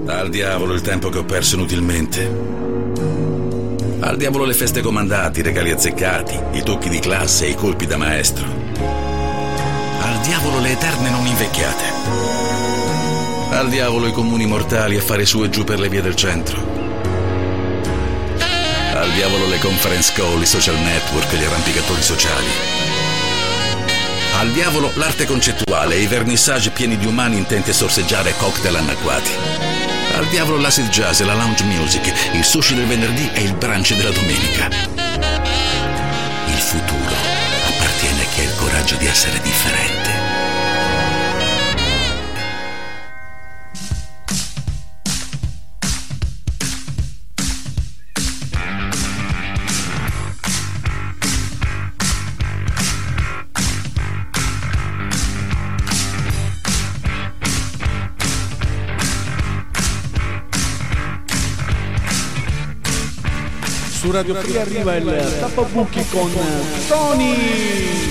Al diavolo il tempo che ho perso inutilmente. Al diavolo le feste comandate, i regali azzeccati, i tocchi di classe e i colpi da maestro. Al diavolo le eterne non invecchiate. Al diavolo i comuni mortali a fare su e giù per le vie del centro. Al diavolo le conference call, i social network, gli arrampicatori sociali. Al diavolo l'arte concettuale e i vernissage pieni di umani intenti a sorseggiare cocktail annacquati. Al diavolo l'acid jazz e la lounge music, il sushi del venerdì e il brunch della domenica. Il futuro appartiene a chi ha il coraggio di essere differente. Su Radio Free arriva il Tappabuchi con Tony.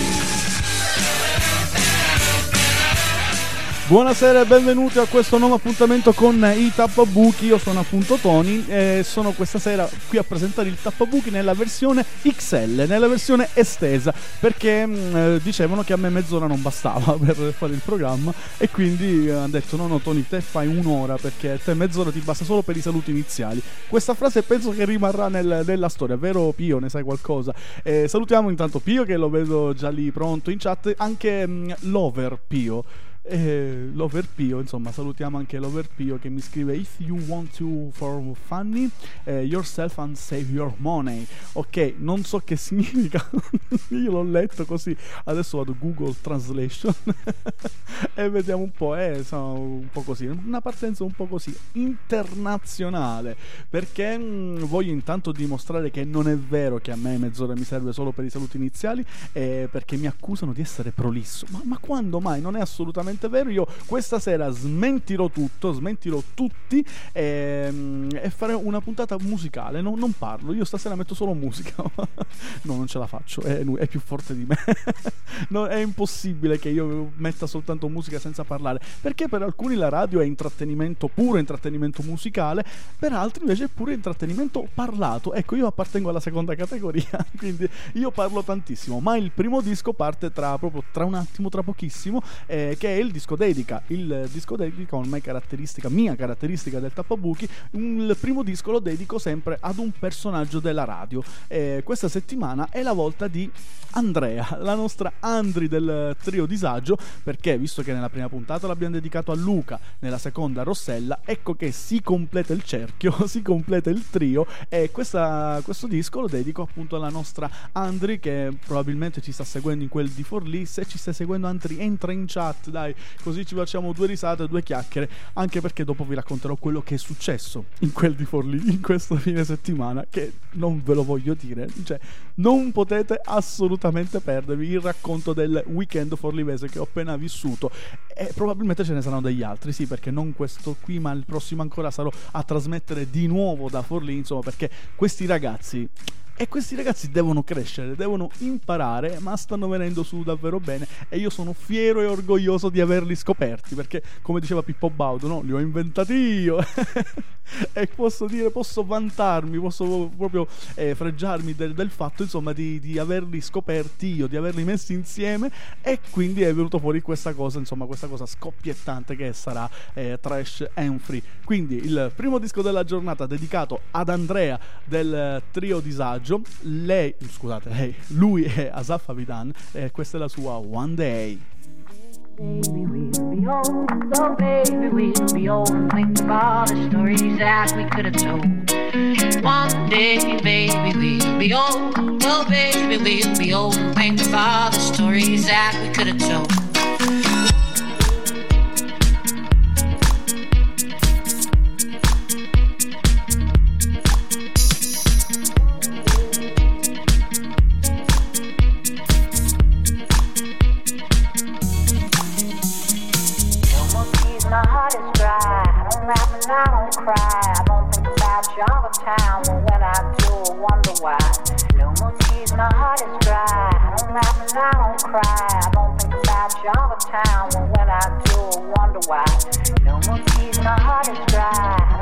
Buonasera e benvenuti a questo nuovo appuntamento con i Tappabuchi. Io sono appunto Tony e sono questa sera qui a presentare il Tappabuchi nella versione XL, nella versione estesa, perché dicevano che a me mezz'ora non bastava per fare il programma e quindi hanno detto no Tony, te fai un'ora perché a te mezz'ora ti basta solo per i saluti iniziali. Questa frase penso che rimarrà nella storia, vero Pio? Ne sai qualcosa? Salutiamo intanto Pio, che lo vedo già lì pronto in chat, anche Lover Pio. Lover Pio, insomma, salutiamo anche Lover Pio che mi scrive: if you want to for funny yourself and save your money. Ok, non so che significa. Io l'ho letto così, adesso vado Google Translation e vediamo un po', sono un po' così, una partenza un po' così internazionale, perché voglio intanto dimostrare che non è vero che a me mezz'ora mi serve solo per i saluti iniziali, perché mi accusano di essere prolisso, ma quando mai? Non è assolutamente vero. Io questa sera smentirò tutto, smentirò tutti e fare una puntata musicale. Non parlo, io stasera metto solo musica. No, non ce la faccio, è più forte di me. No, è impossibile che io metta soltanto musica senza parlare, perché per alcuni la radio è intrattenimento puro, intrattenimento musicale, per altri invece è pure intrattenimento parlato. Ecco, io appartengo alla seconda categoria, quindi io parlo tantissimo, ma il primo disco parte proprio tra un attimo, tra pochissimo, che è il disco dedica ormai mia caratteristica del Tappabuchi. Il primo disco lo dedico sempre ad un personaggio della radio. Questa settimana è la volta di Andrea, la nostra Andri del trio Disagio, perché visto che nella prima puntata l'abbiamo dedicato a Luca, nella seconda a Rossella, ecco che si completa il cerchio, si completa il trio, e questo disco lo dedico appunto alla nostra Andri, che probabilmente ci sta seguendo in quel di Forlì. Se ci stai seguendo, Andri, entra in chat, dai, così ci facciamo due risate, due chiacchiere, anche perché dopo vi racconterò quello che è successo in quel di Forlì in questo fine settimana, che non ve lo voglio dire, cioè non potete assolutamente perdervi il racconto del weekend forlivese che ho appena vissuto, e probabilmente ce ne saranno degli altri, sì, perché non questo qui ma il prossimo ancora sarò a trasmettere di nuovo da Forlì, insomma, perché questi ragazzi devono crescere, devono imparare, ma stanno venendo su davvero bene e io sono fiero e orgoglioso di averli scoperti, perché come diceva Pippo Baudo, no, li ho inventati io e posso vantarmi, posso proprio fregiarmi del fatto, insomma, di averli scoperti io, di averli messi insieme, e quindi è venuto fuori questa cosa, insomma, questa cosa scoppiettante che sarà Trash and Free. Quindi il primo disco della giornata dedicato ad Andrea del trio Disagio. Lui è Asaf Avidan e questa è la sua One Day. Baby, we'll be old, oh baby, we'll be old, and think of all the stories that we could have told. One day, baby, we'll be old, oh baby, we'll be old, and think of all the stories that we could have told. My heart is dry, I don't laugh and I don't cry. I don't think about you all the time, but when I do, I wonder why. No more tears, my heart is dry, I don't laugh and I don't cry. I don't think about you all the time, but when I do, I wonder why. No more tears, my heart is dry.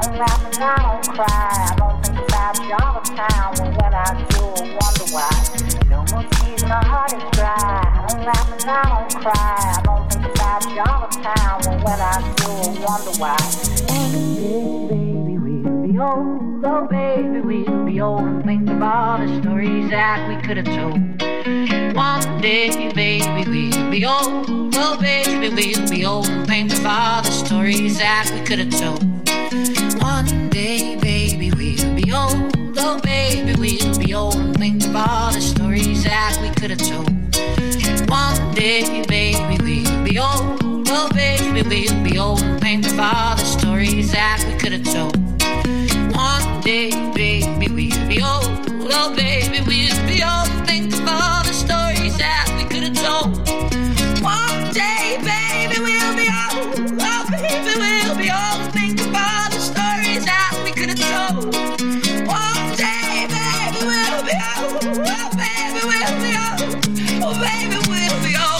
town. Well, what I do, I wonder why. No more tears, my heart is dry. I don't laugh and I don't cry. I don't think about you all the time. Well, what I do, I wonder why. One day, baby, we'll be old. Oh, baby, we'll be old. And think of all the stories that we could have told. One day, baby, we'll be old. Oh, baby, we'll be old. And think of all the stories that we could have told. One day, baby, we'll be old. Oh, baby, we'll be old. And think of all the stories that we could have told. One day, baby, we'll be old. Oh, baby, we'll be old. And think of all the stories that we could have told. One day, baby, we'll be old. Oh, baby, we'll be old. Think of all the stories that we could have told. One day, baby, we'll be old. Oh, baby, we'll be old. Think of all the stories that we could have told. One day, baby, we'll be old. Oh, baby, we'll be old. Oh, baby, we'll be old.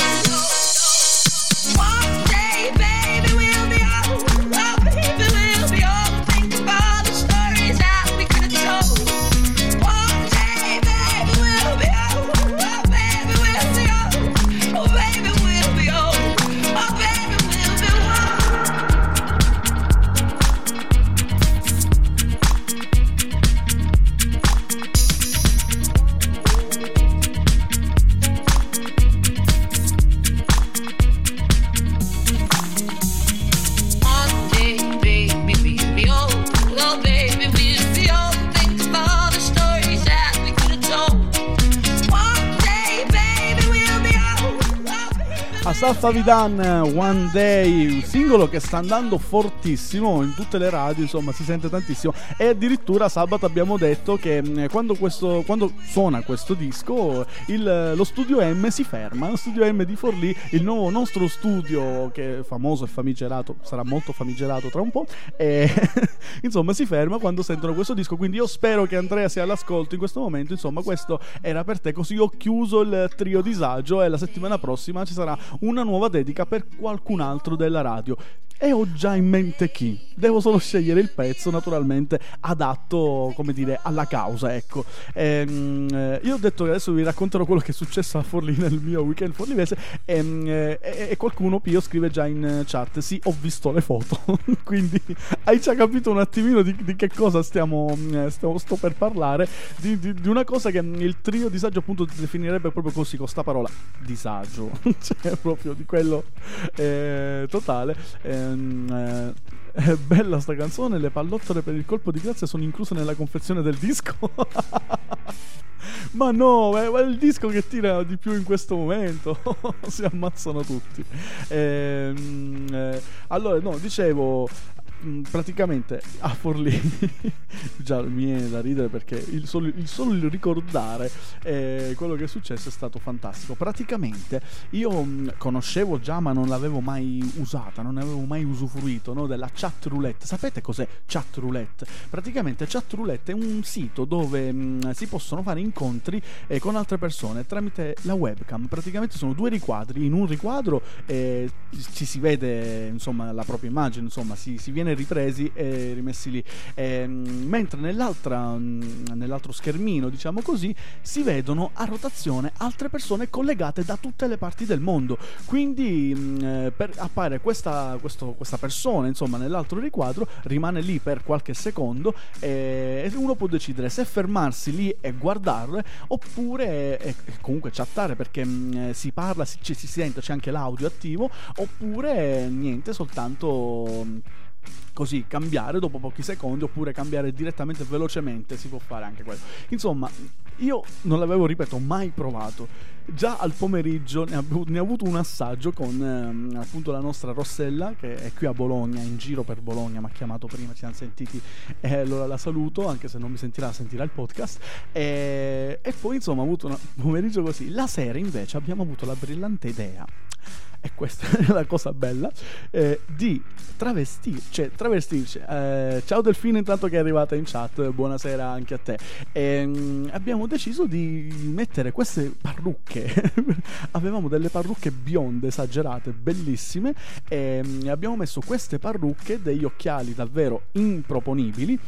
One day, baby, we'll be old. Oh, baby, we'll be old. Think of all the stories that we could have told. One day, baby, we'll be old. Oh, baby, we'll be old. Oh, baby, we'll be old. Oh, baby, we'll be One day, baby, we'll be old. Oh, baby, we'll be old. Think of all the stories that we could have told. One day, baby, we'll be old. Oh, baby. Asaf Avidan, One Day, un singolo che sta andando fortissimo in tutte le radio, insomma si sente tantissimo, e addirittura sabato abbiamo detto che quando suona questo disco lo studio M si ferma, lo studio M di Forlì, il nuovo nostro studio che è famoso e famigerato, sarà molto famigerato tra un po', e insomma si ferma quando sentono questo disco, quindi io spero che Andrea sia all'ascolto in questo momento. Insomma, questo era per te, così ho chiuso il trio disagio e la settimana prossima ci sarà una nuova dedica per qualcun altro della radio. E ho già in mente chi. Devo solo scegliere il pezzo, naturalmente adatto, come dire, alla causa, ecco. Io ho detto che adesso vi racconterò quello che è successo a Forlì nel mio weekend forlivese, e qualcuno, Pio, scrive già in chat: sì, ho visto le foto. Quindi hai già capito un attimino di che cosa sto per parlare, di una cosa che il trio disagio appunto definirebbe proprio così, con sta parola, disagio. Cioè proprio di quello totale. È bella sta canzone, le pallottole per il colpo di grazia sono incluse nella confezione del disco. Ma no, è il disco che tira di più in questo momento. Si ammazzano tutti. Allora, no, dicevo, praticamente a Forlì già mi viene da ridere perché il solo il ricordare quello che è successo è stato fantastico. Praticamente io conoscevo già, ma non l'avevo mai usata, non ne avevo mai usufruito, no, della chat roulette. Sapete cos'è chat roulette? Praticamente chat roulette è un sito dove si possono fare incontri con altre persone tramite la webcam. Praticamente sono due riquadri, in un riquadro ci si vede insomma la propria immagine, insomma si viene ripresi e rimessi lì, mentre nell'altro schermino, diciamo così, si vedono a rotazione altre persone collegate da tutte le parti del mondo. Quindi appare questa persona, insomma, nell'altro riquadro, rimane lì per qualche secondo e uno può decidere se fermarsi lì e guardarle oppure comunque chattare, perché si parla, si sente, c'è anche l'audio attivo, oppure niente, soltanto così cambiare dopo pochi secondi, oppure cambiare direttamente velocemente, si può fare anche quello. Insomma, io non l'avevo, ripeto, mai provato. Già al pomeriggio ne ho avuto un assaggio con appunto la nostra Rossella, che è qui a Bologna, in giro per Bologna, mi ha chiamato prima, ci siamo sentiti e allora la saluto, anche se non mi sentirà il podcast, e poi insomma ho avuto un pomeriggio così. La sera invece abbiamo avuto la brillante idea, e questa è la cosa bella, di travestirci. Ciao Delfino, intanto che è arrivata in chat, buonasera anche a te. Abbiamo deciso di mettere queste parrucche avevamo delle parrucche bionde esagerate, bellissime, e abbiamo messo queste parrucche, degli occhiali davvero improponibili,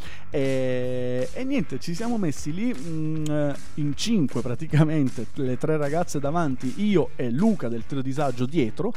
e niente, ci siamo messi lì in 5 praticamente, le 3 ragazze davanti, io e Luca del Trio Disagio dietro,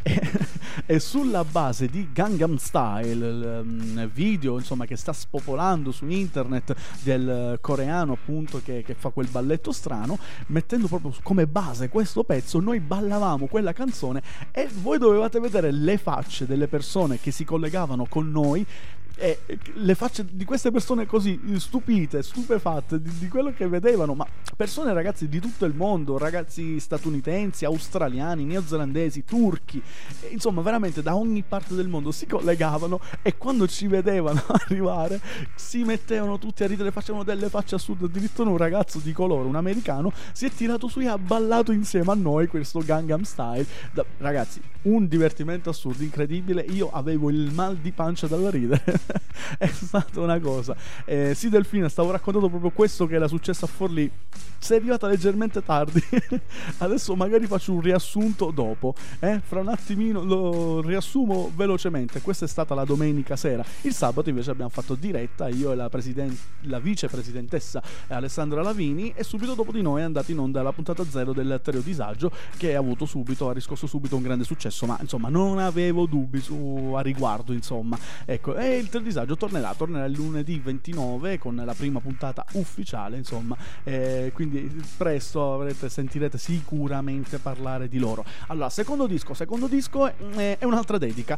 e sulla base di Gangnam Style, video insomma che sta spopolando su internet, del coreano appunto che fa quel balletto strano, mettendo proprio come base questo pezzo, noi ballavamo quella canzone e voi dovevate vedere le facce delle persone che si collegavano con noi, e le facce di queste persone così stupite, stupefatte di quello che vedevano, ma persone, ragazzi di tutto il mondo, ragazzi statunitensi, australiani, neozelandesi, turchi, insomma veramente da ogni parte del mondo si collegavano, e quando ci vedevano arrivare si mettevano tutti a ridere, facevano delle facce assurde. Addirittura un ragazzo di colore, un americano, si è tirato su e ha ballato insieme a noi questo Gangnam Style. Ragazzi, un divertimento assurdo, incredibile, io avevo il mal di pancia dal ridere. È stata una cosa. Sì, Delfina, stavo raccontando proprio questo che era successo a Forlì. Sei arrivata leggermente tardi. Adesso magari faccio un riassunto dopo, fra un attimino lo riassumo velocemente. Questa è stata la domenica sera. Il sabato invece abbiamo fatto diretta, io e la vicepresidentessa Alessandra Lavini, e subito dopo di noi è andata in onda la puntata 0 del Trio Disagio, che ha riscosso subito un grande successo, ma insomma non avevo dubbi a riguardo, insomma, ecco. E il Trio Disagio tornerà il lunedì 29 con la prima puntata ufficiale, insomma, quindi presto sentirete sicuramente parlare di loro. Allora, secondo disco è un'altra dedica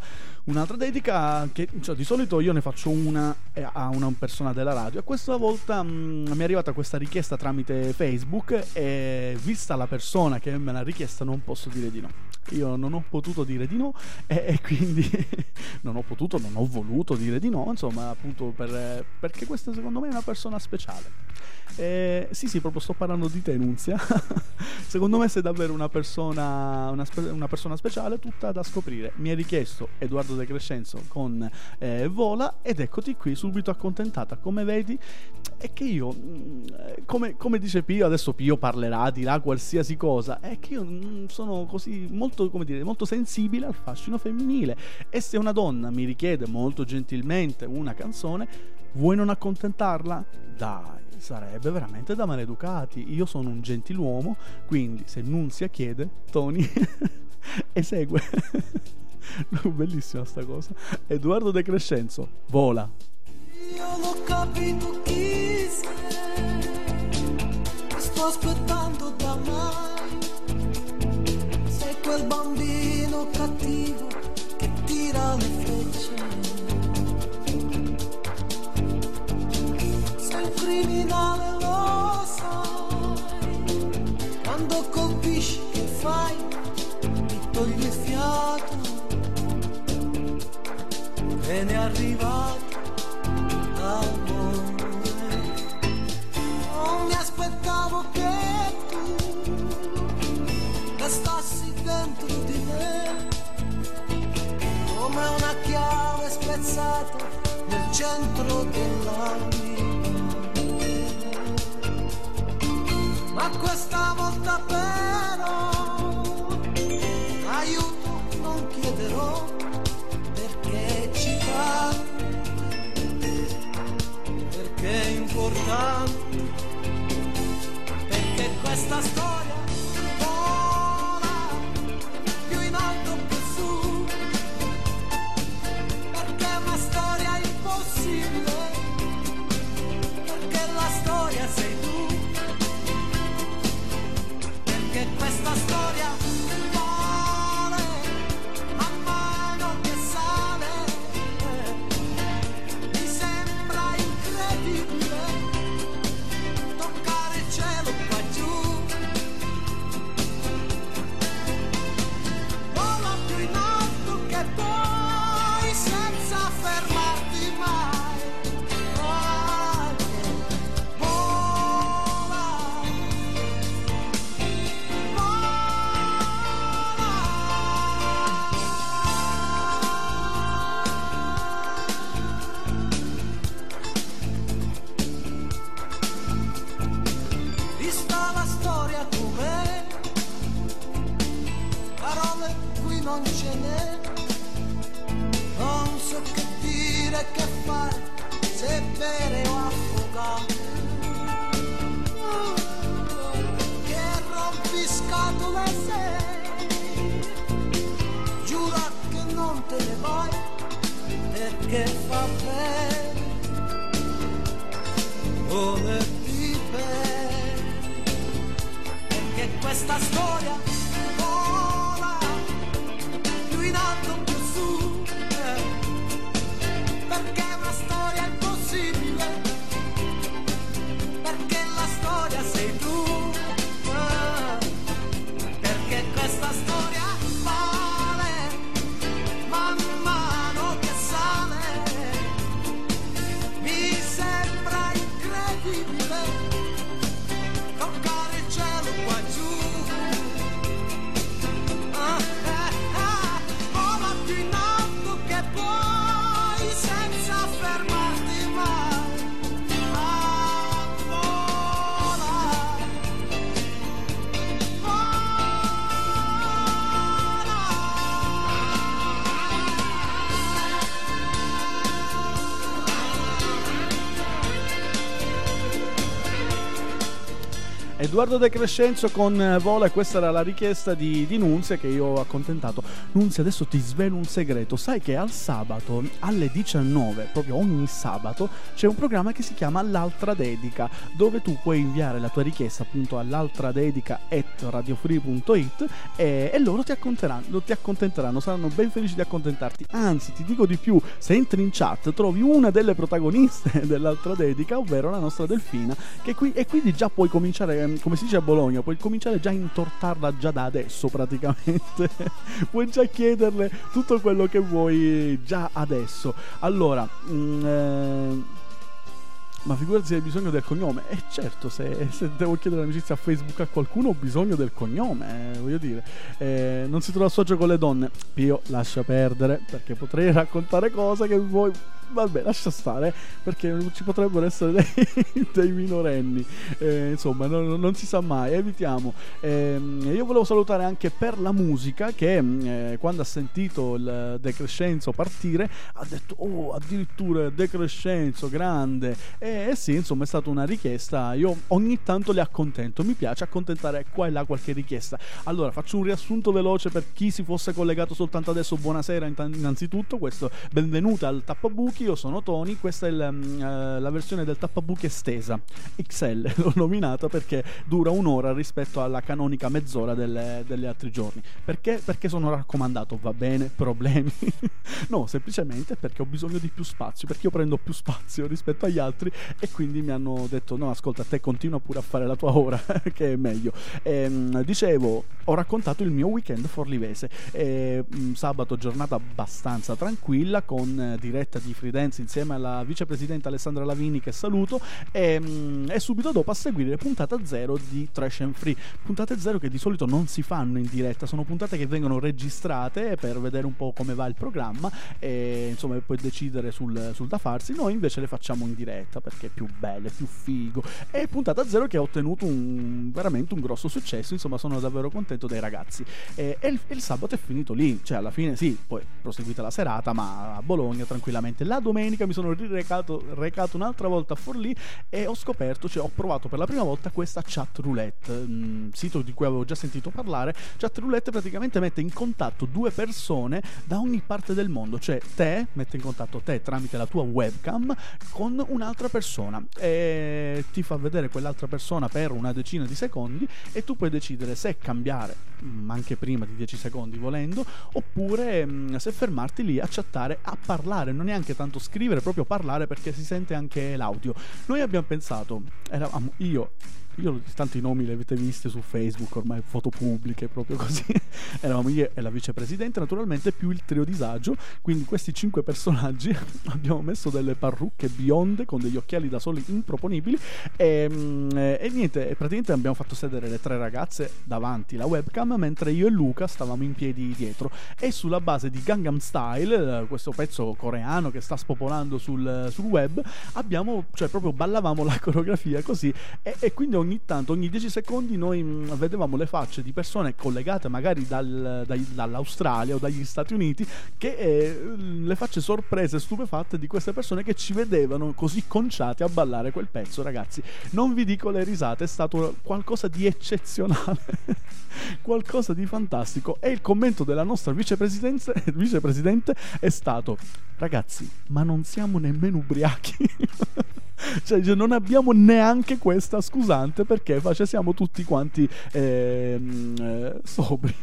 che, cioè, di solito io ne faccio una a una persona della radio, e questa volta mi è arrivata questa richiesta tramite Facebook, e vista la persona che me l'ha richiesta non posso dire di no. Io non ho potuto dire di no, e quindi non ho voluto dire di no, insomma, appunto perché questa secondo me è una persona speciale. Sì, proprio sto parlando di te, Nunzia. Secondo me sei davvero una persona speciale, tutta da scoprire. Mi hai richiesto Edoardo De Crescenzo con Vola, ed eccoti qui, subito accontentata. Come vedi, è che io, come dice Pio, adesso Pio parlerà, dirà qualsiasi cosa, è che io sono così molto, molto sensibile al fascino femminile, e se una donna mi richiede molto gentilmente una canzone, vuoi non accontentarla? Dai, sarebbe veramente da maleducati. Io sono un gentiluomo, quindi se Nunzia chiede, Tony esegue. Bellissima sta cosa. Edoardo De Crescenzo, Vola. Io l'ho capito chi sei, ti sto aspettando da mai. Sei quel bambino cattivo che tira le frecce, sei un criminale, lo sai. Quando colpisci che fai? Mi togli il fiato, e ne è arrivato amore. Non mi aspettavo che tu restassi dentro di me, come una chiave spezzata nel centro dell'anima. Ma questa volta però aiuto non chiederò, perché ci va, perché è importante, perché questa storia vola più in alto che su, perché è una storia impossibile, perché la storia sei tu, perché questa storia vuole a mano che sale. Mi sembra incredibile toccare il cielo qua giù. Vola più in alto che puoi senza fermarti mai. fare se bere o affogare. Che rompiscatole sei, giura che non te ne vai perché fa bene, volerti bene, perché questa storia vola più in alto più su, perché è una storia impossibile, perché la storia sei tu, perché questa storia vale man mano che sale, mi sembra incredibile toccare il cielo qua giù. Vola più in alto che puoi senza fermarti mai, vola, Edoardo De Crescenzo con Vola, e questa era la richiesta di Nunzia che io ho accontentato. Nunzia, adesso ti svelo un segreto. Sai che al sabato alle 19, proprio ogni sabato, c'è un programma che si chiama L'Altra Dedica, dove tu puoi inviare la tua richiesta appunto all'altradedica@radiofree.it e loro ti accontenteranno, saranno ben felici di accontentarti. Anzi, ti dico di più, se entri in chat trovi una delle protagoniste dell'Altra Dedica, ovvero la nostra Delfina, che qui e quindi già puoi cominciare, come si dice a Bologna, puoi cominciare già a intortarla già da adesso praticamente. Puoi già chiederle tutto quello che vuoi già adesso. Allora, ma figurati se hai bisogno del cognome. Certo, se devo chiedere l'amicizia a Facebook a qualcuno ho bisogno del cognome, voglio dire. Non si trova socio con le donne. Pio, lascia perdere, perché potrei raccontare cose che vuoi. Vabbè, lascia stare, perché ci potrebbero essere dei minorenni. Insomma, non si sa mai, evitiamo. Io volevo salutare anche Per la Musica, che quando ha sentito il De Crescenzo partire ha detto: oh, addirittura De Crescenzo, grande. Sì, insomma, è stata una richiesta. Io ogni tanto le accontento, mi piace accontentare qua e là qualche richiesta. Allora, faccio un riassunto veloce per chi si fosse collegato soltanto adesso. Buonasera innanzitutto, benvenuta al Tappabuchi. Io sono Tony, questa è la versione del Tappabuchi estesa XL, l'ho nominata perché dura un'ora rispetto alla canonica mezz'ora degli altri giorni. Perché sono raccomandato, va bene? Problemi? No, semplicemente perché ho bisogno di più spazio, perché io prendo più spazio rispetto agli altri, e quindi mi hanno detto: no, ascolta, te continua pure a fare la tua ora che è meglio. Dicevo, ho raccontato il mio weekend forlivese. Sabato giornata abbastanza tranquilla, con diretta di Free Dance insieme alla vicepresidente Alessandra Lavini, che saluto, e subito dopo a seguire puntata 0 di Trash and Free. Puntate 0 che di solito non si fanno in diretta, sono puntate che vengono registrate per vedere un po' come va il programma e insomma poi decidere sul da farsi. Noi invece le facciamo in diretta perché è più bello, è più figo. E puntata 0 che ha ottenuto veramente un grosso successo, insomma sono davvero contento dei ragazzi. E il sabato è finito lì, cioè alla fine sì, poi proseguita la serata, ma a Bologna tranquillamente. La domenica mi sono recato un'altra volta a Forlì e ho scoperto, cioè ho provato per la prima volta questa Chat Roulette, sito di cui avevo già sentito parlare. Chat Roulette praticamente mette in contatto due persone da ogni parte del mondo, cioè mette in contatto te tramite la tua webcam con un'altra persona e ti fa vedere quell'altra persona per una decina di secondi, e tu puoi decidere se cambiare anche prima di 10 secondi volendo, oppure se fermarti lì a chattare, a parlare, non neanche tanto scrivere, proprio parlare, perché si sente anche l'audio. Noi abbiamo pensato, eravamo io tanto i nomi li avete visti su Facebook, ormai foto pubbliche, proprio così. Eravamo io e la vicepresidente, naturalmente, più il trio disagio, quindi questi 5 personaggi. Abbiamo messo delle parrucche bionde con degli occhiali da sole improponibili e niente, praticamente abbiamo fatto sedere le 3 ragazze davanti la webcam, mentre io e Luca stavamo in piedi dietro, e sulla base di Gangnam Style, questo pezzo coreano che sta spopolando sul web, abbiamo, cioè proprio ballavamo la coreografia così, e quindi ogni tanto, ogni 10 secondi noi vedevamo le facce di persone collegate magari dall'Australia o dagli Stati Uniti, che le facce sorprese, stupefatte di queste persone che ci vedevano così conciati a ballare quel pezzo. Ragazzi, non vi dico le risate, è stato qualcosa di eccezionale, qualcosa di fantastico. E il commento della nostra vicepresidente è stato: ragazzi, ma non siamo nemmeno ubriachi. Cioè, non abbiamo neanche questa scusante, perché siamo tutti quanti sobri.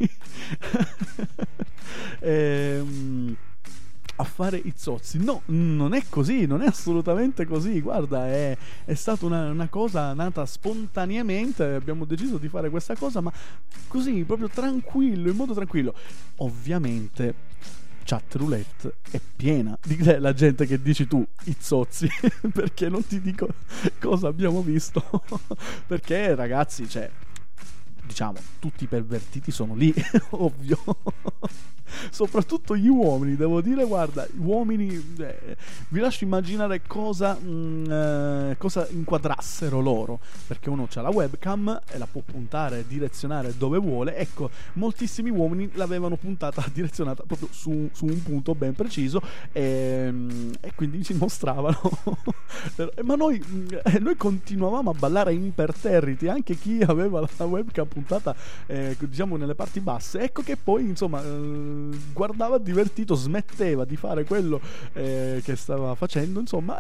A fare i zozzi. No, non è così, non è assolutamente così. Guarda, è stata una cosa nata spontaneamente. Abbiamo deciso di fare questa cosa, ma così, proprio tranquillo, in modo tranquillo. Ovviamente chat roulette è piena di la gente che dici tu, i zozzi, perché non ti dico cosa abbiamo visto. Perché, ragazzi, cioè, diciamo, tutti i pervertiti sono lì, ovvio. Soprattutto gli uomini, devo dire, guarda, gli uomini, vi lascio immaginare cosa inquadrassero loro, perché uno c'ha la webcam e la può puntare e direzionare dove vuole. Ecco, moltissimi uomini l'avevano puntata, direzionata proprio su un punto ben preciso, e quindi si mostravano. Ma noi continuavamo a ballare imperterriti, anche chi aveva la webcam puntata diciamo nelle parti basse. Ecco che poi, insomma, guardava divertito, smetteva di fare quello che stava facendo, insomma,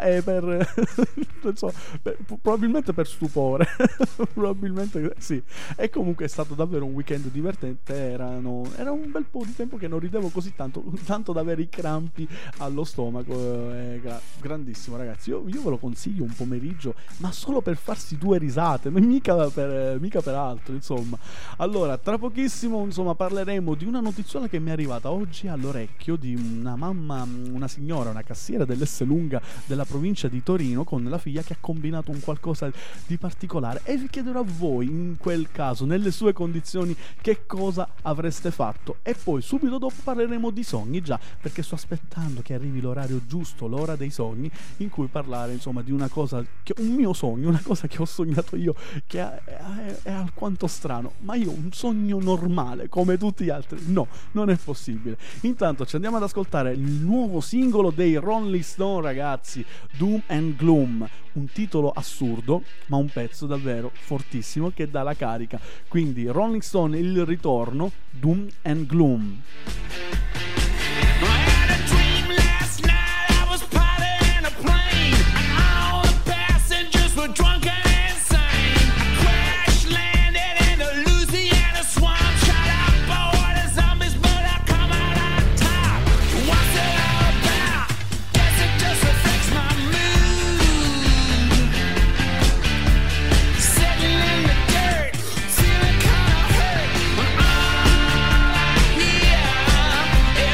probabilmente per stupore. Probabilmente sì. E comunque è stato davvero un weekend divertente. Era un bel po' di tempo che non ridevo così tanto da avere i crampi allo stomaco. Grandissimo, ragazzi. Io ve lo consiglio un pomeriggio, ma solo per farsi due risate, mica per altro, insomma. Allora, tra pochissimo, insomma, parleremo di una notiziola che mi è arrivata oggi all'orecchio, di una signora, una cassiera dell'Esselunga della provincia di Torino, con la figlia che ha combinato un qualcosa di particolare, e vi chiederò a voi, in quel caso, nelle sue condizioni, che cosa avreste fatto. E poi subito dopo parleremo di sogni, già, perché sto aspettando che arrivi l'orario giusto, l'ora dei sogni, in cui parlare, insomma, di una cosa un mio sogno, una cosa che ho sognato io, che è alquanto strano. Ma io un sogno normale come tutti gli altri? No, non è possibile. Intanto ci andiamo ad ascoltare il nuovo singolo dei Rolling Stone, ragazzi, Doom and Gloom, un titolo assurdo ma un pezzo davvero fortissimo che dà la carica. Quindi Rolling Stone, il ritorno, Doom and Gloom. Yeah.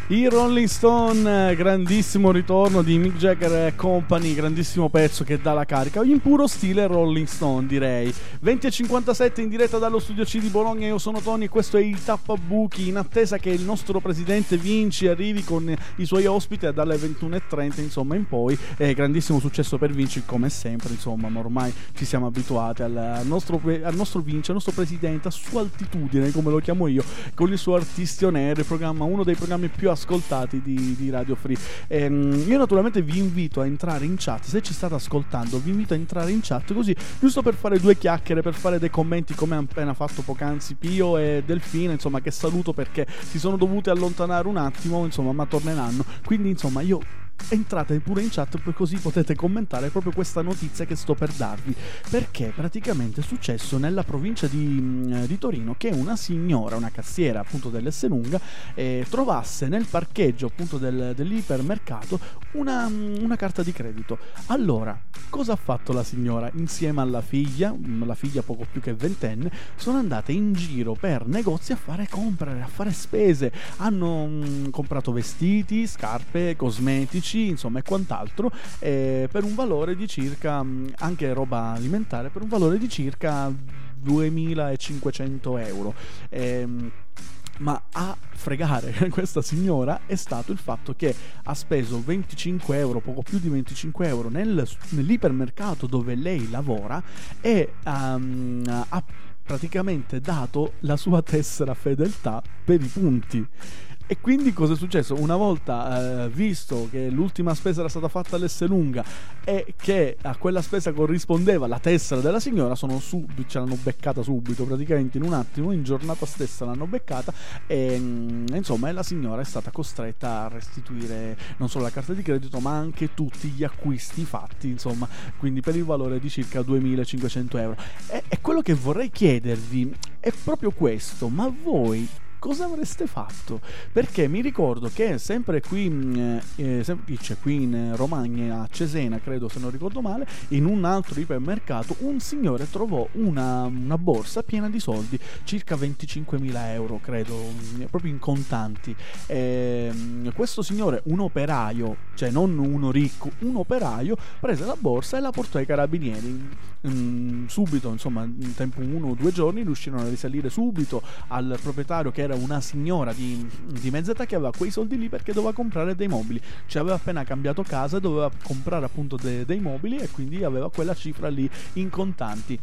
I Rolling Stone, grandissimo ritorno di Mick Jagger Company, grandissimo pezzo che dà la carica, in puro stile Rolling Stone direi. 20:57 in diretta dallo studio C di Bologna, io sono Tony e questo è il Tappabuchi, in attesa che il nostro presidente Vinci arrivi con i suoi ospiti dalle 21:30 insomma in poi. Grandissimo successo per Vinci come sempre, insomma, ma ormai ci siamo abituati al nostro Vinci, al nostro presidente a sua altitudine, come lo chiamo io, con il suo Artisti On Air, uno dei programmi più ascoltati di Radio Free. Io naturalmente vi invito a entrare in chat, se ci state ascoltando vi invito a entrare in chat così, giusto per fare due chiacchiere, per fare dei commenti come ha appena fatto poc'anzi Pio e Delfina, insomma, che saluto perché si sono dovuti allontanare un attimo, insomma, ma torneranno, quindi insomma io entrate pure in chat così potete commentare proprio questa notizia che sto per darvi, perché praticamente è successo nella provincia di Torino che una signora, una cassiera appunto dell'Esselunga, trovasse nel parcheggio appunto dell'ipermercato una carta di credito. Allora, cosa ha fatto la signora? Insieme alla figlia poco più che ventenne, sono andate in giro per negozi a fare compere, a fare spese, hanno comprato vestiti, scarpe, cosmetici, insomma, e quant'altro, per un valore di circa, anche roba alimentare, per un valore di circa 2.500 euro. Ma a fregare questa signora è stato il fatto che ha speso 25 euro, poco più di 25 euro nell'ipermercato dove lei lavora, e ha praticamente dato la sua tessera fedeltà per i punti. E quindi cosa è successo? Una volta visto che l'ultima spesa era stata fatta all'Esselunga e che a quella spesa corrispondeva la tessera della signora, ce l'hanno beccata subito, praticamente in un attimo, in giornata stessa l'hanno beccata, e insomma la signora è stata costretta a restituire non solo la carta di credito ma anche tutti gli acquisti fatti, insomma, quindi per il valore di circa 2.500 euro. E quello che vorrei chiedervi è proprio questo: ma voi cosa avreste fatto? Perché mi ricordo che sempre qui in Romagna, a Cesena, credo, se non ricordo male, in un altro ipermercato un signore trovò una borsa piena di soldi, circa 25.000 euro, credo, proprio in contanti. Questo signore, un operaio, cioè non uno ricco, un operaio, prese la borsa e la portò ai carabinieri. Subito, insomma, in tempo 1 o 2 giorni riuscirono a risalire subito al proprietario, che era una signora di mezza età, che aveva quei soldi lì perché doveva comprare dei mobili, cioè aveva appena cambiato casa e doveva comprare appunto dei mobili, e quindi aveva quella cifra lì in contanti.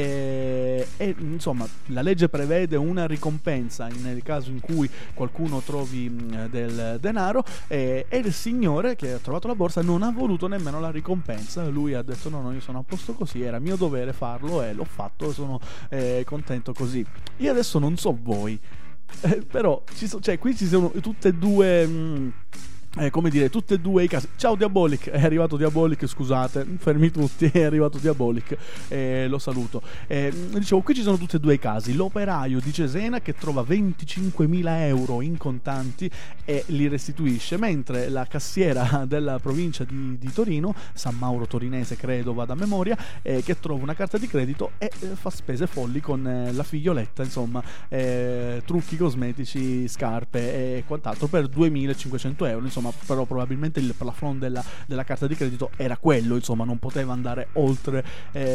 E insomma la legge prevede una ricompensa nel caso in cui qualcuno trovi del denaro, e il signore che ha trovato la borsa non ha voluto nemmeno la ricompensa. Lui ha detto no, io sono a posto così, era mio dovere farlo e l'ho fatto, sono contento così. Io adesso non so voi, però qui ci sono tutte e due come dire, tutte e due i casi. Ciao Diabolic, è arrivato Diabolic, scusate, fermi tutti, è arrivato Diabolic, lo saluto. Dicevo, qui ci sono tutti e due i casi: l'operaio di Cesena che trova 25.000 euro in contanti e li restituisce, mentre la cassiera della provincia di Torino, San Mauro Torinese credo vada a memoria, che trova una carta di credito e fa spese folli con la figlioletta, insomma, trucchi cosmetici, scarpe e quant'altro per 2.500 euro, insomma. Però probabilmente il plafond della carta di credito era quello, insomma, non poteva andare oltre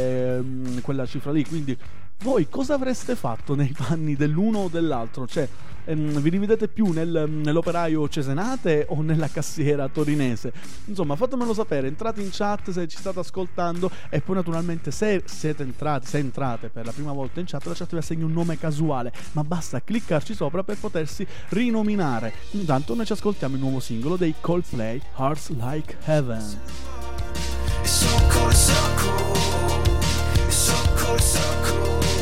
quella cifra lì. Quindi voi cosa avreste fatto nei panni dell'uno o dell'altro? Cioè, vi rivedete più nell'operaio cesenate o nella cassiera torinese? Insomma, fatemelo sapere, entrate in chat se ci state ascoltando, e poi naturalmente se entrate per la prima volta in chat, la chat vi assegna un nome casuale, ma basta cliccarci sopra per potersi rinominare. Intanto noi ci ascoltiamo il nuovo singolo dei Coldplay, Hearts Like Heaven. It's so cold, so cool. It's so cold, so cool.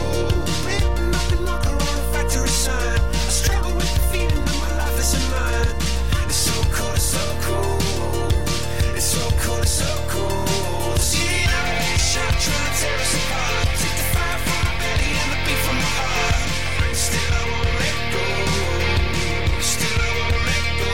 Nothing like a rolling factory sign. I struggle with the feeling that my life isn't mine. It's so cold, so cool. It's so cold, so cool. See, I shot trying to tear us apart. Take the fire from my belly and the beat from my heart. Still I won't let go. Still I won't let go.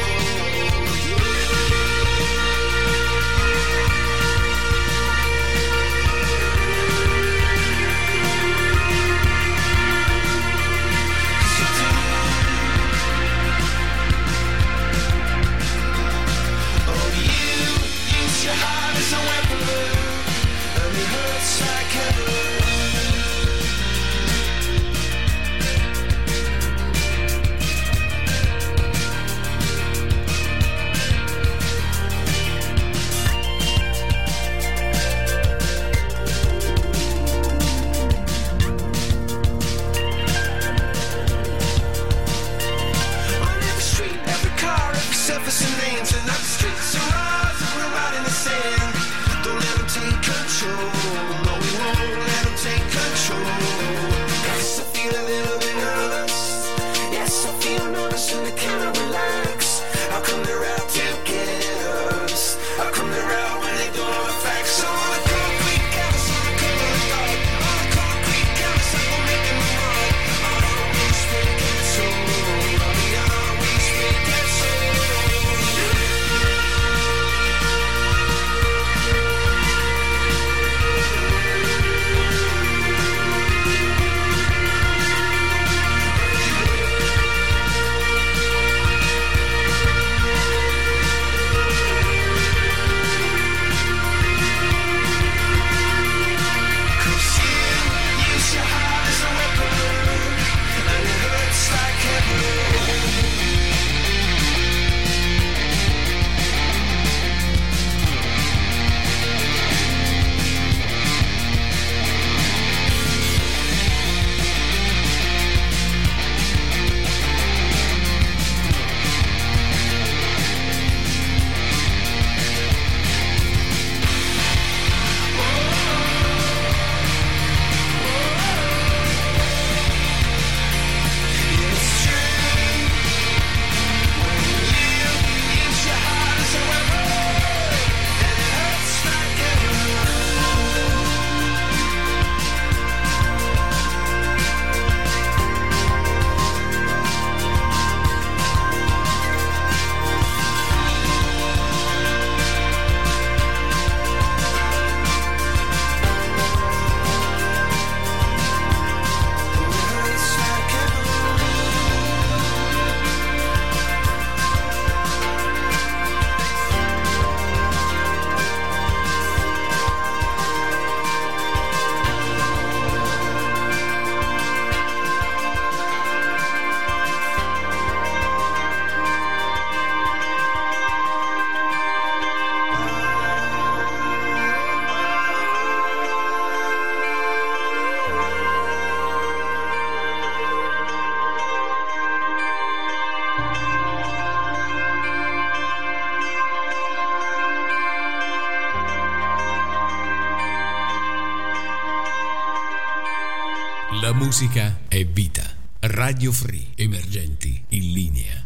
Musica è vita. Radio Free. Emergenti in linea.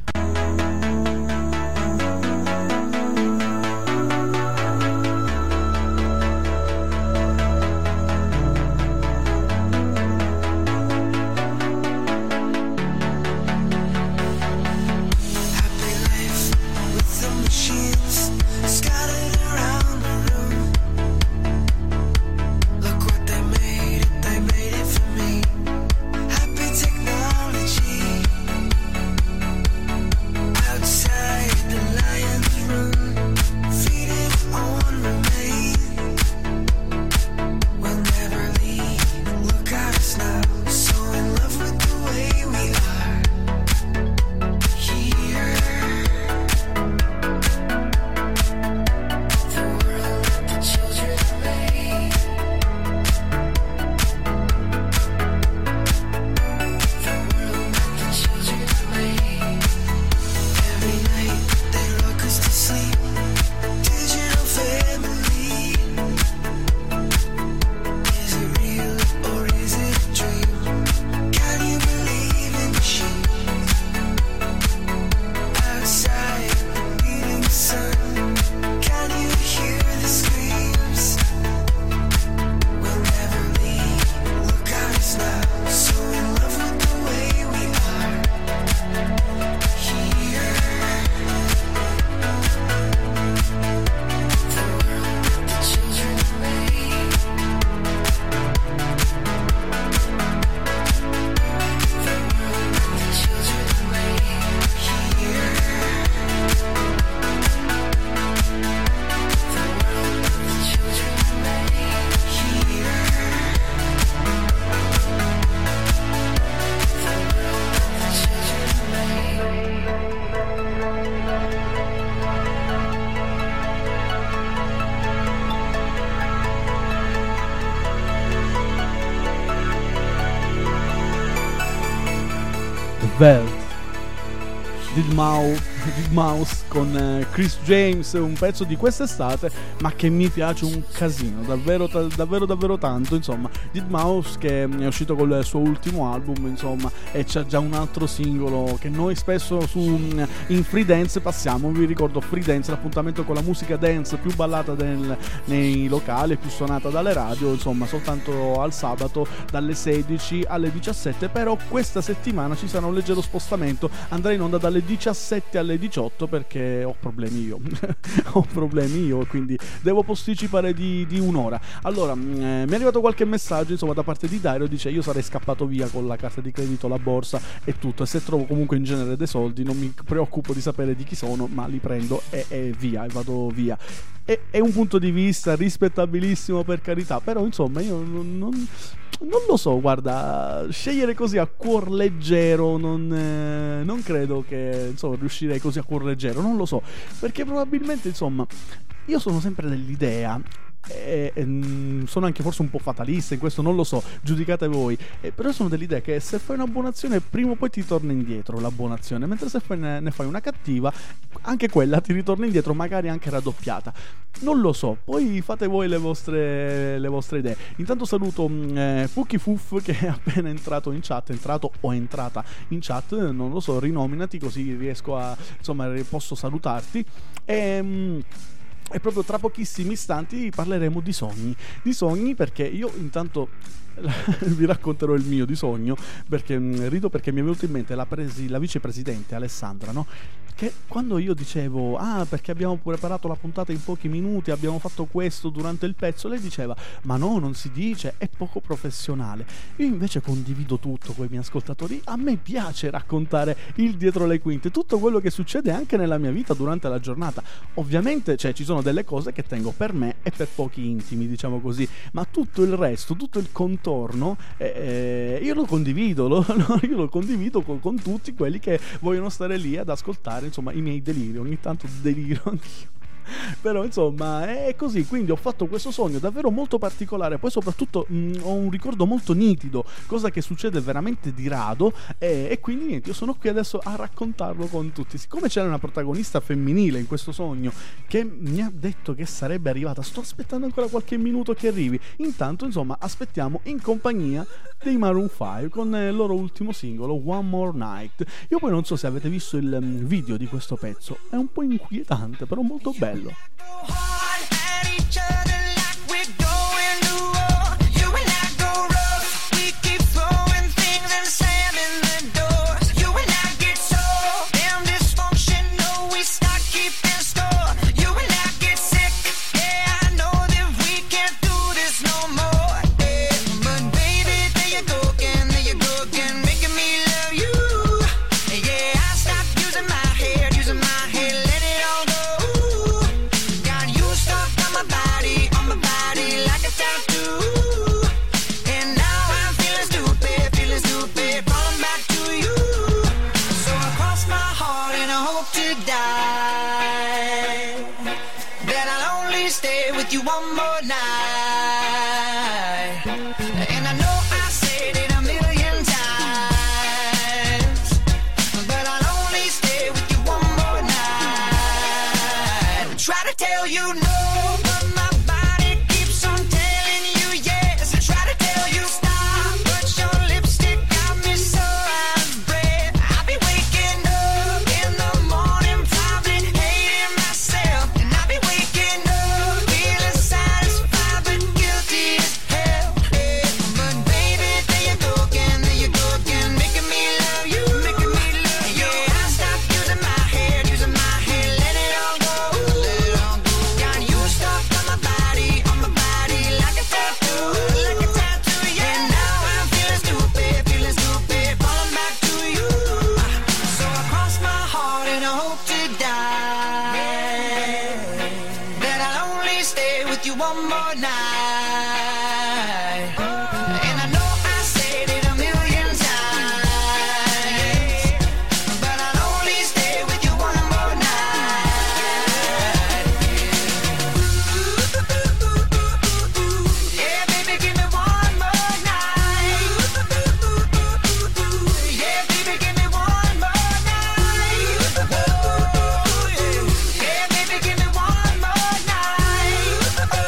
Welt Deadmau5 con Chris James, un pezzo di quest'estate ma che mi piace un casino, davvero tanto. Insomma, Deadmau5 che è uscito con il suo ultimo album, insomma, e c'ha già un altro singolo che noi spesso in Free Dance passiamo. Vi ricordo Free Dance, l'appuntamento con la musica dance più ballata nei locali, più suonata dalle radio, insomma soltanto al sabato dalle 16 alle 17. Però questa settimana ci sarà un leggero spostamento, andrà in onda dalle 17 alle 18 perché ho problemi io e quindi devo posticipare di un'ora. Allora mi è arrivato qualche messaggio, insomma, da parte di Dario, dice: io sarei scappato via con la carta di credito, la borsa e tutto, e se trovo comunque in genere dei soldi non mi preoccupo di sapere di chi sono, ma li prendo e via, e vado via. È un punto di vista rispettabilissimo, per carità, però insomma io non lo so, guarda, scegliere così a cuor leggero non credo che, insomma, riuscirei così a cuor leggero, non lo so, perché probabilmente, insomma, io sono sempre dell'idea, sono anche forse un po' fatalista in questo, non lo so, giudicate voi, però sono dell'idea che se fai una buona azione prima o poi ti torna indietro la buona azione, mentre se ne fai una cattiva anche quella ti ritorna indietro, magari anche raddoppiata. Non lo so, poi fate voi le vostre idee. Intanto saluto Pucchi Fuff che è appena entrata in chat, non lo so, rinominati così riesco a, insomma, posso salutarti. E proprio tra pochissimi istanti parleremo di sogni, perché io intanto vi racconterò il mio di sogno, perché rido perché mi è venuto in mente la vicepresidente Alessandra, no? Che quando io dicevo perché abbiamo preparato la puntata in pochi minuti, abbiamo fatto questo durante il pezzo, lei diceva: ma no, non si dice, è poco professionale. Io invece condivido tutto con i miei ascoltatori, a me piace raccontare il dietro le quinte, tutto quello che succede anche nella mia vita durante la giornata. Ovviamente, ci sono delle cose che tengo per me e per pochi intimi, diciamo così, ma tutto il resto, tutto il contorno, io lo condivido, io lo condivido con tutti quelli che vogliono stare lì ad ascoltare, insomma, i miei deliri. Ogni tanto deliro anch'io. Però insomma è così, quindi ho fatto questo sogno davvero molto particolare, poi soprattutto ho un ricordo molto nitido, cosa che succede veramente di rado, e quindi niente, io sono qui adesso a raccontarlo con tutti. Siccome c'era una protagonista femminile in questo sogno che mi ha detto che sarebbe arrivata, sto aspettando ancora qualche minuto che arrivi. Intanto insomma aspettiamo in compagnia dei Maroon 5 con il loro ultimo singolo One More Night. Io poi non so se avete visto il video di questo pezzo, è un po' inquietante però molto bello. Hard at each other like we're going to war. You and I go rough. We keep throwing things and slamming the doors. You and I get so damn dysfunctional. We start keeping score. You and I get sick. Yeah, I know that we can't do this no more. Yeah. But baby, there you go again, making me love you. Yeah, I stopped using my head, let it all go. Got you stuck on my body like a tattoo. And now I'm feeling stupid, falling back to you. So I cross my heart and I hope to die that I'll only stay with you one more night. And I know I said it a million times, but I'll only stay with you one more night. Try to tell you no, but my body keeps on telling you yes. I try to tell you stop, but your lipstick got me so out of breath. I'll be waking up in the morning, probably hating myself. And I'll be waking up feeling satisfied but guilty as hell. But baby, there you go again, making me love you. Yeah, I stopped using my head, let it all go. Got you stuck on my body like a tattoo. And now I'm feeling stupid, falling back to you. So I cross my heart and I hope to die that I'll only stay with you one more night. And I know I said it a million times, but I'll only stay with you one more night. Yeah, baby, give me one more night. Yeah, baby, give me one more night. Yeah, baby, give me one more night.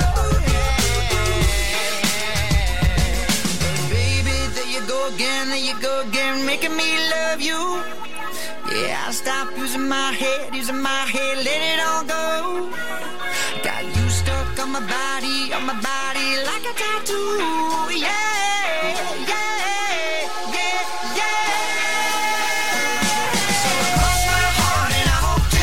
Baby, there you go again, making me love you. Yeah, I stopped using my head, let it all go. Got you stuck on my body like a tattoo. Yeah, yeah, yeah, yeah. So I cross my heart and I hope to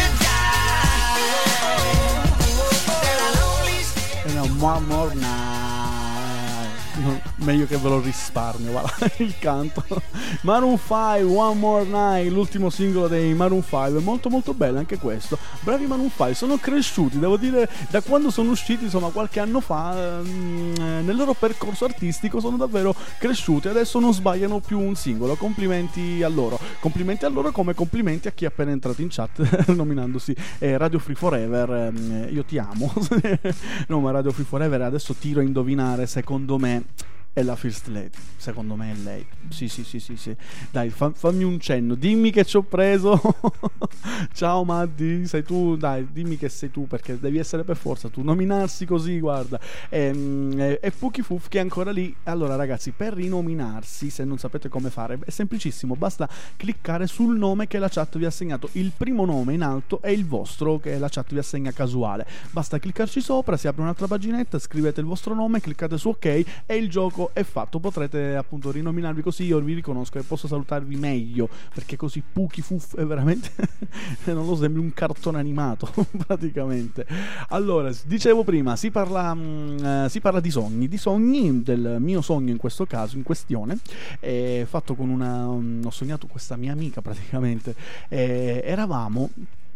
die that I'll only stay. Era un One More Night. No, meglio che ve lo risparmio, guarda il canto. Maroon 5, One More Night, l'ultimo singolo dei Maroon 5, è molto molto bello anche questo. Bravi Maroon 5, sono cresciuti, devo dire, da quando sono usciti, insomma, qualche anno fa, nel loro percorso artistico sono davvero cresciuti, adesso non sbagliano più un singolo. Complimenti a loro come complimenti a chi è appena entrato in chat nominandosi Radio Free Forever. Io ti amo. No, ma Radio Free Forever adesso tiro a indovinare, secondo me è la First Lady, secondo me è lei. Sì. Dai, fammi un cenno, dimmi che ci ho preso. Ciao Maddi, sei tu? Dai, dimmi che sei tu, perché devi essere per forza tu. Nominarsi così, guarda. E Puki Fuf che è ancora lì. Allora ragazzi, per rinominarsi, se non sapete come fare, è semplicissimo, basta cliccare sul nome che la chat vi ha assegnato. Il primo nome in alto è il vostro, che la chat vi assegna casuale. Basta cliccarci sopra, si apre un'altra paginetta, scrivete il vostro nome, cliccate su ok e il gioco è fatto. Potrete appunto rinominarvi, così io vi riconosco e posso salutarvi meglio, perché così Puki Fuf è veramente non lo sembri un cartone animato praticamente. Allora, dicevo prima, si parla di sogni, del mio sogno in questo caso, in questione, fatto con ho sognato questa mia amica praticamente. Eravamo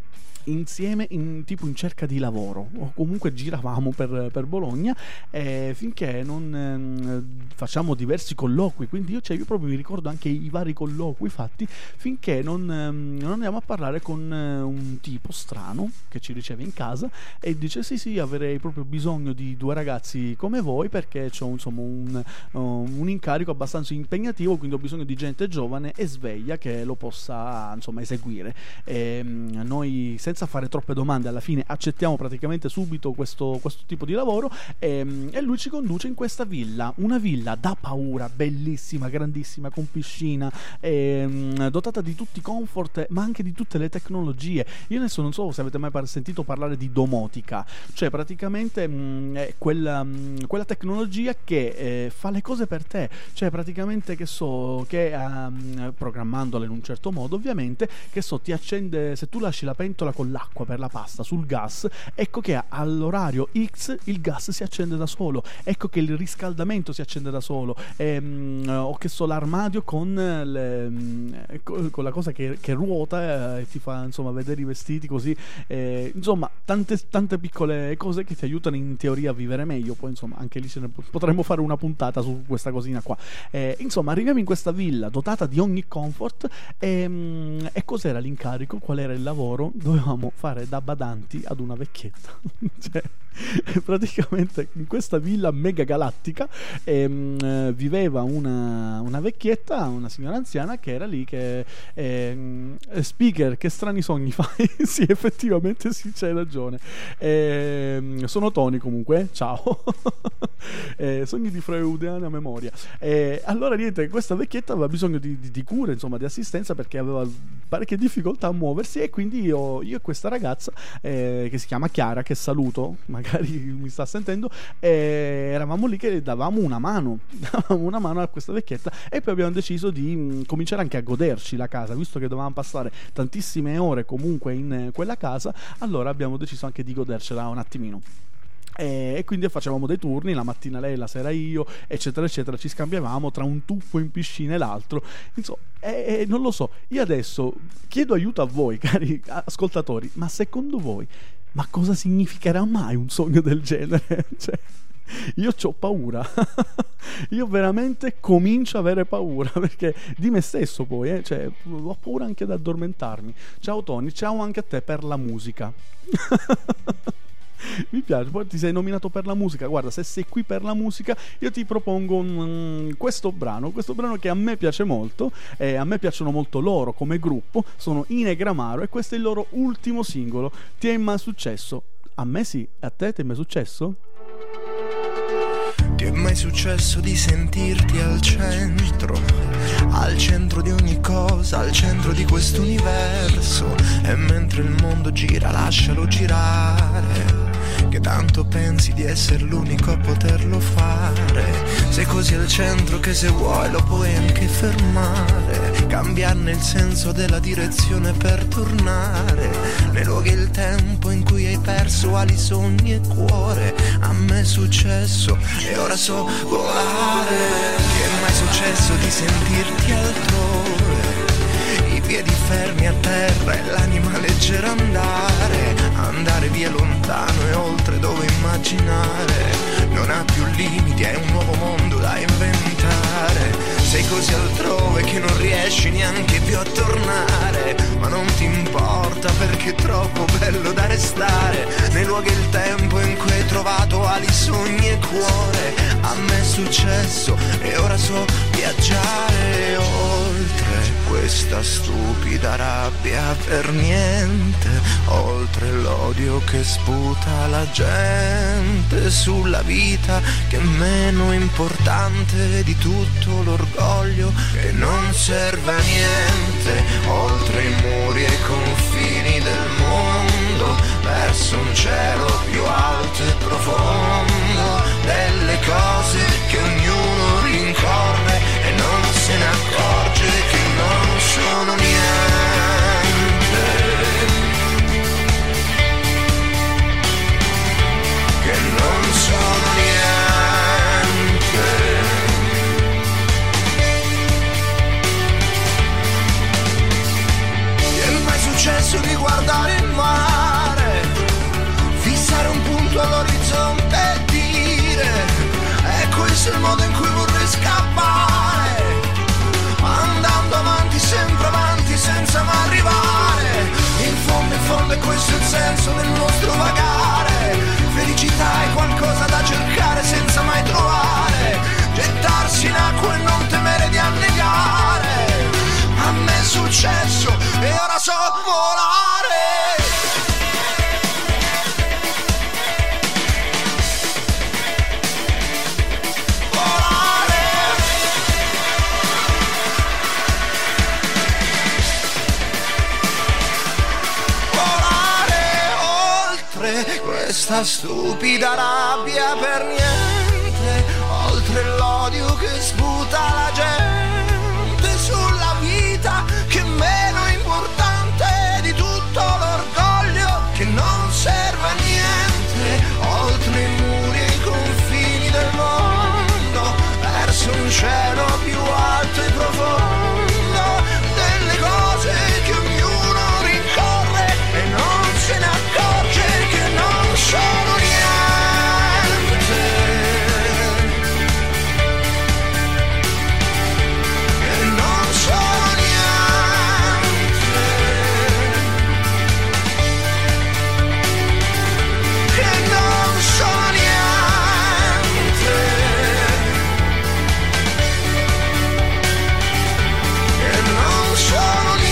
insieme tipo in cerca di lavoro, o comunque giravamo per Bologna, finché non facciamo diversi colloqui. Quindi io proprio mi ricordo anche i vari colloqui fatti, finché non andiamo a parlare con un tipo strano che ci riceve in casa e dice: sì, avrei proprio bisogno di 2 ragazzi come voi, perché ho insomma un incarico abbastanza impegnativo, quindi ho bisogno di gente giovane e sveglia che lo possa insomma eseguire. Noi, senza fare troppe domande, alla fine accettiamo praticamente subito questo tipo di lavoro, e lui ci conduce in questa villa, una villa da paura, bellissima, grandissima, con piscina, dotata di tutti i comfort ma anche di tutte le tecnologie. Io adesso non so se avete mai sentito parlare di domotica, cioè praticamente è quella tecnologia che fa le cose per te, cioè praticamente programmandola in un certo modo, ovviamente, ti accende, se tu lasci la pentola con l'acqua per la pasta sul gas, ecco che all'orario X il gas si accende da solo, ecco che il riscaldamento si accende da solo, o l'armadio con la cosa che ruota e ti fa insomma vedere i vestiti così, insomma tante piccole cose che ti aiutano in teoria a vivere meglio. Poi insomma anche lì potremmo fare una puntata su questa cosina qua. Insomma, arriviamo in questa villa dotata di ogni comfort, e cos'era l'incarico? Qual era il lavoro? Dovevamo fare da badanti ad una vecchietta. Cioè, praticamente in questa villa mega galattica viveva una vecchietta, una signora anziana che era lì che speaker, che strani sogni fai? Sì, effettivamente sì, c'hai ragione. Sono Tony comunque, ciao. Sogni di freudiana memoria. Allora niente, questa vecchietta aveva bisogno di cure, insomma di assistenza, perché aveva parecchie difficoltà a muoversi, e quindi io e questa ragazza che si chiama Chiara, che saluto, magari mi sta sentendo, eravamo lì che davamo una mano a questa vecchietta, e poi abbiamo deciso di cominciare anche a goderci la casa, visto che dovevamo passare tantissime ore comunque in quella casa. Allora abbiamo deciso anche di godercela un attimino. E quindi facevamo dei turni, la mattina lei, la sera io, eccetera eccetera, ci scambiavamo tra un tuffo in piscina e l'altro, insomma. Non lo so, io adesso chiedo aiuto a voi, cari ascoltatori, ma secondo voi, ma cosa significherà mai un sogno del genere? Cioè, io c'ho paura. Io veramente comincio a avere paura, perché di me stesso poi, cioè, ho paura anche ad addormentarmi. Ciao Tony, ciao anche a te per la musica. Mi piace, poi ti sei nominato per la musica. Guarda, se sei qui per la musica, io ti propongo questo brano che a me piace molto, a me piacciono molto loro come gruppo, sono i Negramaro, e questo è il loro ultimo singolo. Ti è mai successo? A me sì, a te ti è mai successo? Ti è mai successo di sentirti al centro di ogni cosa, al centro di questo universo, e mentre il mondo gira lascialo girare, che tanto pensi di essere l'unico a poterlo fare. Sei così al centro che se vuoi lo puoi anche fermare, cambiarne il senso della direzione per tornare nei luoghi e il tempo in cui hai perso ali, sogni e cuore. A me è successo e ora so volare. Ti è mai successo di sentirti altrove, i piedi fermi a terra e l'anima leggera, andare via lontano e oltre dove immaginare non ha più limiti, è un nuovo mondo da inventare. Sei così altrove che non riesci neanche più a tornare, ma non ti importa perché è troppo bello da restare nei luoghi e il tempo in cui hai trovato ali, sogni e cuore. A me è successo e ora so viaggiare oltre questa stupida rabbia per niente, oltre l'odio che sputa la gente sulla vita, che è meno importante di tutto l'orgoglio che non serve a niente, oltre i muri e i confini del mondo, verso un cielo più alto e profondo, delle cose che ognuno rincorre e non se ne accorge che non sono niente, che non sono niente. Ti è mai successo di guardare il mare questa stupida rabbia per niente, oltre l'odio che sputa la gente sulla vita che è meno importante di tutto l'orgoglio che non serve a niente, oltre i muri e i confini del mondo, verso un cielo più alto e profondo, delle cose che ognuno rincorre e non se ne accorge che non sono niente, che non sono niente, che non sono niente, che non sono niente.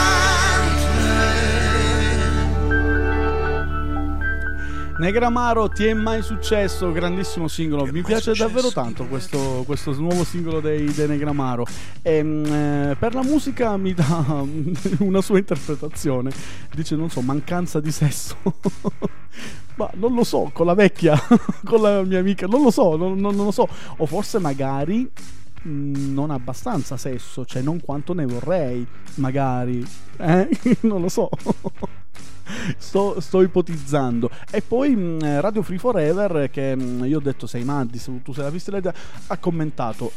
Negramaro, ti è mai successo? Grandissimo singolo, mi piace davvero tanto questo nuovo singolo dei Negramaro. Per la musica mi dà una sua interpretazione, dice non so, mancanza di sesso. Ma non lo so, con la vecchia, con la mia amica, non lo so, non lo so, o forse magari non abbastanza sesso, cioè non quanto ne vorrei, magari, non lo so. Sto ipotizzando. E poi Radio Free Forever, che io ho detto sei Maddi, tu sei la pistoletta, ha commentato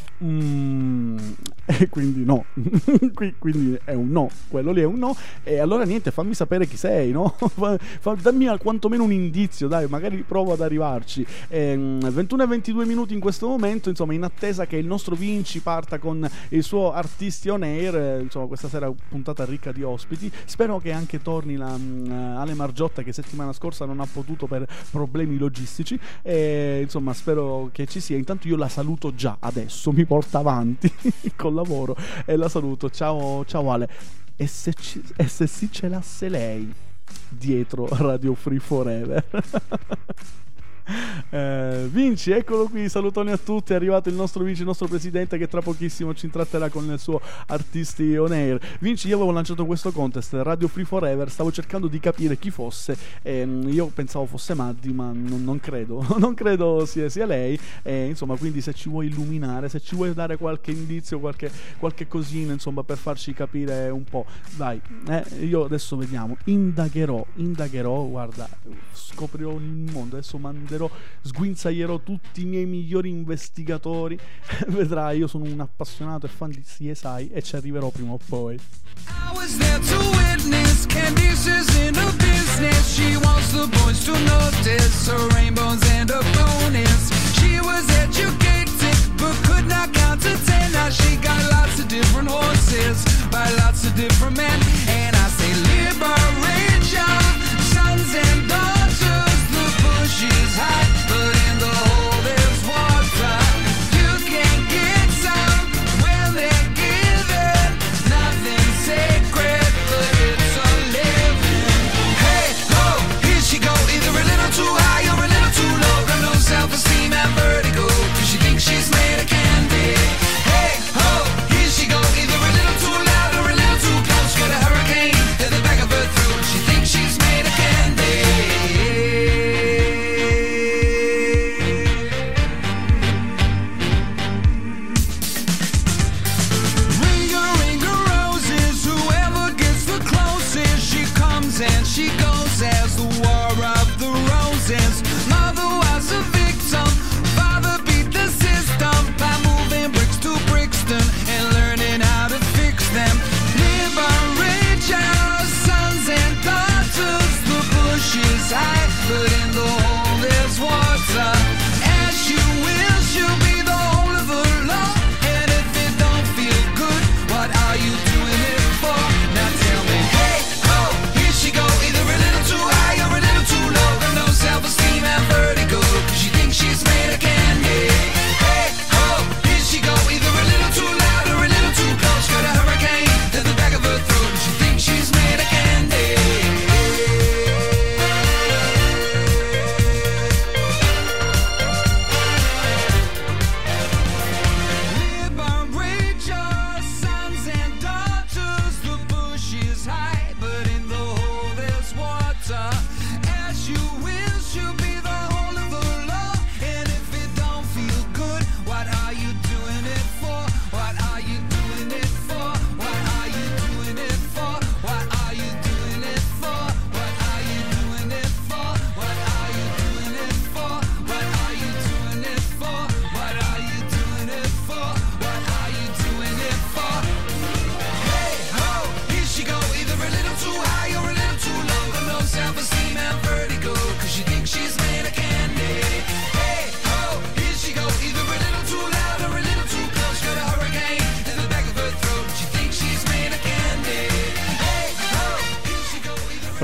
e quindi no. Quindi è un no, quello lì è un no. E allora niente, fammi sapere chi sei, no? Dammi quantomeno un indizio, dai, magari provo ad arrivarci. 21 e 22 minuti in questo momento, insomma, in attesa che il nostro Vinci parta con il suo Artisti on Air. Insomma, questa sera puntata ricca di ospiti. Spero che anche torni la Ale Margiotta, che settimana scorsa non ha potuto per problemi logistici, e insomma spero che ci sia. Intanto io la saluto già adesso, mi porta avanti col lavoro e la saluto. Ciao Ale. E se si celasse lei dietro Radio Free Forever. Vinci, eccolo qui, salutoni a tutti. È arrivato il nostro Vinci, il nostro presidente, che tra pochissimo ci intratterà con il suo Artisti on Air. Vinci, io avevo lanciato questo contest Radio Free Forever, stavo cercando di capire chi fosse, io pensavo fosse Maddi, ma non credo non credo sia lei, insomma, quindi se ci vuoi illuminare, se ci vuoi dare qualche indizio, qualche cosina, insomma, per farci capire un po', dai, io adesso vediamo, indagherò, guarda, scoprirò il mondo, adesso sguinzaglierò tutti i miei migliori investigatori. Vedrai, io sono un appassionato e fan di CSI e ci arriverò prima o poi. I was there to witness Candice's in her business. She wants the boys to notice her rainbows and her bonus. She was educated but could not count to 10. Now she got lots of different horses by lots of different men. And I say liberate your sons and daughters. The bush is high, but in the hole there's water. You can get some when they're given. Nothing sacred, but it's a living. Hey, ho, here she go, either a little too high or a little too low. Got no self-esteem and vertigo, 'cause she thinks she's made of candy. Hey, ho, here she go, either a little too loud or a little too close. Got a hurricane in the back of her throat. She thinks she's made of candy. And she goes as the war of the roses. Mother was a victim, father beat the system by moving bricks to Brixton and learning how to fix them. Liberate your sons and daughters. The bush is high, but in the hole there's water. As you wish, you'll be the whole of the law. And if it don't feel good, what are you doing it for? Now tell me, hey, ho, here she go, either a little too high or a little too low. Got no self-esteem and vertigo, 'cause she thinks she's made of candy. Hey, ho, here she go, either a little too loud or a little too close. Got a hurricane in the back of her throat. She thinks she's made of candy.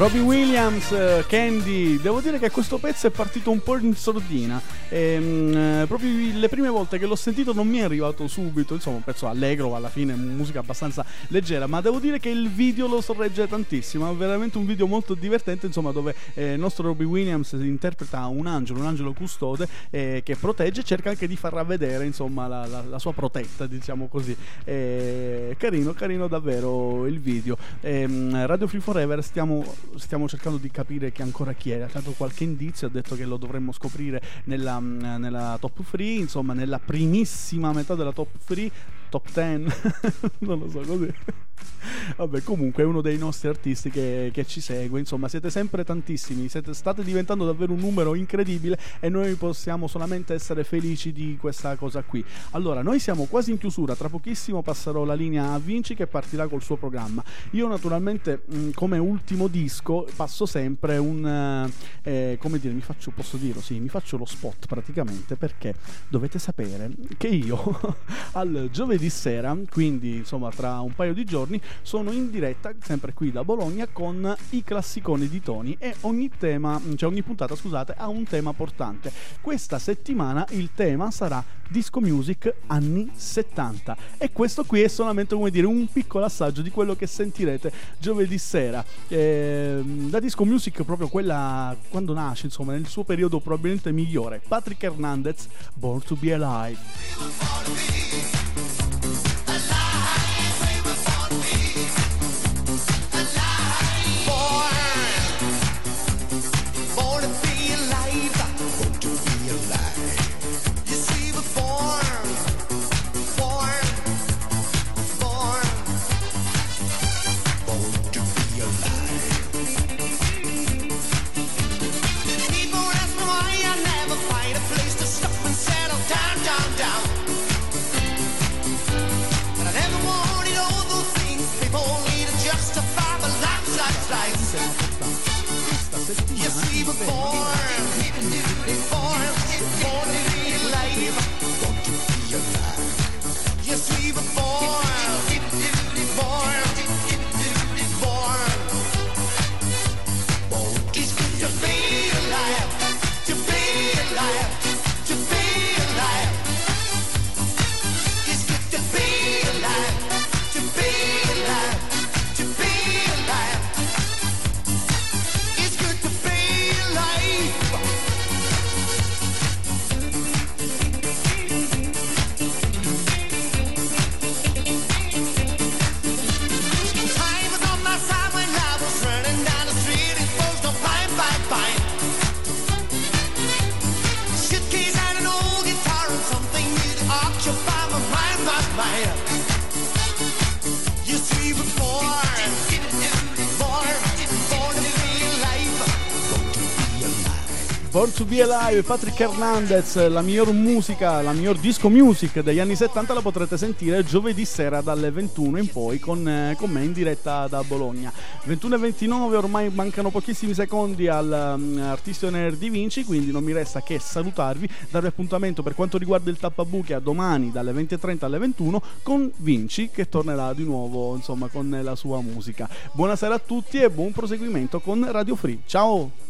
Robbie Williams, Candy. Devo dire che questo pezzo è partito un po' in sordina. Proprio le prime volte che l'ho sentito non mi è arrivato subito. Insomma, un pezzo allegro, alla fine musica abbastanza leggera. Ma devo dire che il video lo sorregge tantissimo. È veramente un video molto divertente, insomma, dove il nostro Robbie Williams interpreta un angelo custode che protegge e cerca anche di far vedere, insomma, la sua protetta, diciamo così. Carino davvero il video. Radio Free Forever stiamo cercando di capire chi è. Ha dato qualche indizio, ha detto che lo dovremmo scoprire nella top free, insomma nella primissima metà della top free, top 10 non lo so, così. Vabbè, comunque è uno dei nostri artisti che ci segue. Insomma, siete sempre tantissimi, state diventando davvero un numero incredibile e noi possiamo solamente essere felici di questa cosa qui. Allora, noi siamo quasi in chiusura, tra pochissimo passerò la linea a Vinci che partirà col suo programma. Io naturalmente come ultimo disco passo sempre come dire, mi faccio lo spot praticamente, perché dovete sapere che io al giovedì sera, quindi insomma tra un paio di giorni, sono in diretta sempre qui da Bologna con i classiconi di Tony, e ogni puntata, scusate, ha un tema portante. Questa settimana il tema sarà Disco Music anni 70, e questo qui è solamente, come dire, un piccolo assaggio di quello che sentirete giovedì sera. La Disco Music, proprio quella quando nasce, insomma nel suo periodo probabilmente migliore. Patrick Hernandez, Born to Be Alive. Born to Be Alive, Patrick Hernandez. La miglior musica, la miglior disco music degli anni 70 la potrete sentire giovedì sera dalle 21 in poi con me in diretta da Bologna. 21:29, ormai mancano pochissimi secondi all'Artist On Air di Vinci, quindi non mi resta che salutarvi, darvi appuntamento per quanto riguarda il tappabuchi a domani dalle 20:30 alle 21 con Vinci, che tornerà di nuovo, insomma, con la sua musica. Buonasera a tutti e buon proseguimento con Radio Free. Ciao!